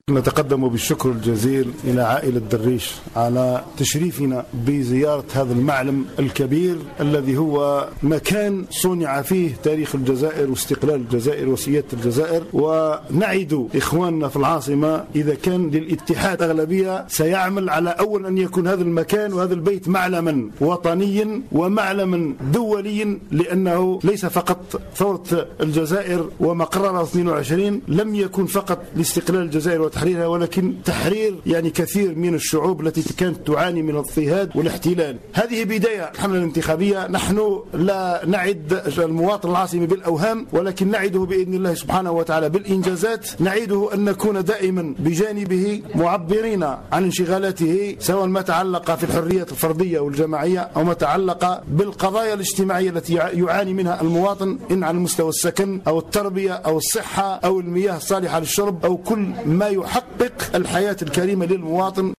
نتقدم بالشكر الجزيل إلى عائلة دريش على تشريفنا بزيارة هذا المعلم الكبير الذي هو مكان صنع فيه تاريخ الجزائر واستقلال الجزائر وسيادة الجزائر. ونعد إخواننا في العاصمة إذا كان للاتحاد أغلبية سيعمل على أول أن يكون هذا المكان وهذا البيت معلما وطنيا ومعلما دوليا، لأنه ليس فقط ثورة الجزائر وما قرره 22 لم يكن فقط لاستقلال الجزائر وتحريرها، ولكن تحرير يعني كثير من الشعوب التي كانت تعاني من الاضطهاد والاحتلال. هذه بداية الحملة الانتخابية. نحن لا نعد المواطن العاصمي بالأوهام، ولكن نعده بإذن الله سبحانه وتعالى بالإنجازات. نعده أن نكون دائما بجانبه معبرين عن انشغالاته، سواء ما تعلق في الحريات الفردية والجماعية أو ما تعلق بالقضايا الاجتماعية التي يعاني منها المواطن، إن على مستوى السكن أو التربية أو الصحة أو المياه الصالحة للشرب أو كل ما يحقق الحياة الكريمة للمواطن.